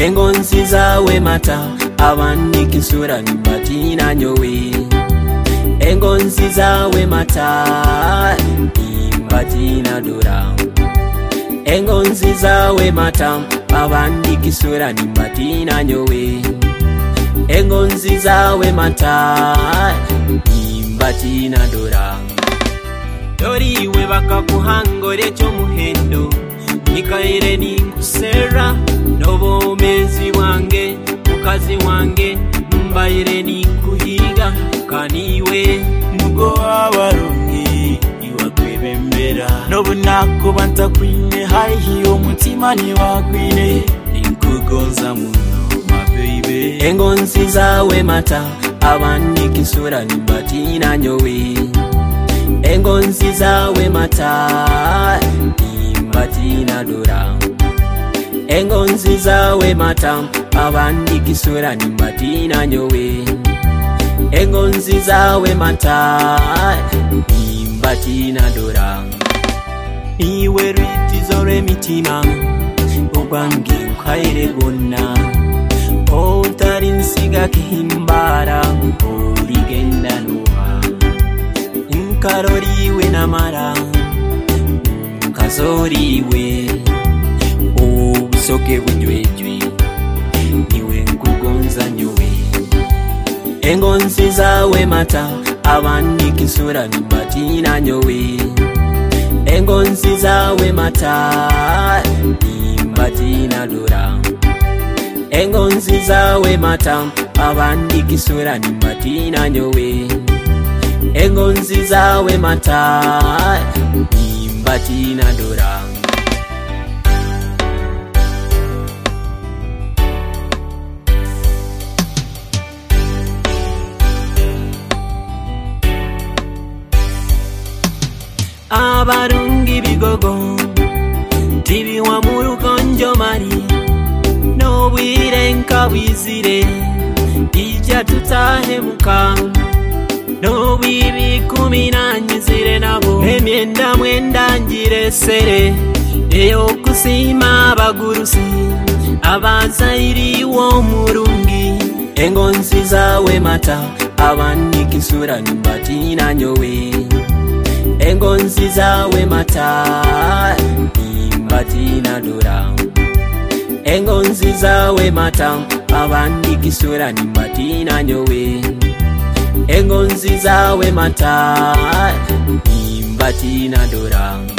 engonzi zawe mata abandi kisura nimbatina nyowe engonzi zawe mata nimbatina dora engonzi zawe mata abandi kisura nimbatina nyowe engonzi zawe mata nimbatina dora dori we bakakuhangore cyo muhendo nikaire nikusera nobo mezi wange mukazi wange mbaire nikuhiga kaniwe mugo abarungi iwakwebembera nobo nakubanta kwine haihi omutima ni wakwine nikugonza muno my baby engonzi zawe mata abandi kisura nimbatina nyowe engonzi zawe mata nimbatina dora engonzi zawe mata abandi kisura nimbatina nyowe engonzi zawe mata nimbatina dora iwe ritizore mitima ubangi ukaire gonna otarinsiga kihimbara urigenda nuha inkaroriwe namara kazoriwe ubusoke bujwejwe niwe nkugonza nyowe engonzi zawe mata abandi kisura nimbatina nyowe engonzi zawe mata nimbatina dora engonzi zawe mata abandi kisura nimbatina nyowe engonzi zawe mata nimbatina dora abarungi bigogo tibi wa murukonjo mari no wirenka wizire ija tutahemuka no bibi kuminanyizire nabo emyenda mwenda njire sere eyo kusima abagurusi abazairi wo murungi engonzi zawe mata abandi kisura nimbatina nyowe engonzi zawe mata nimbatina dora engonzi zawe mata abandi kisura nimbatina nyowe engonzi zawe mata nimbatina dora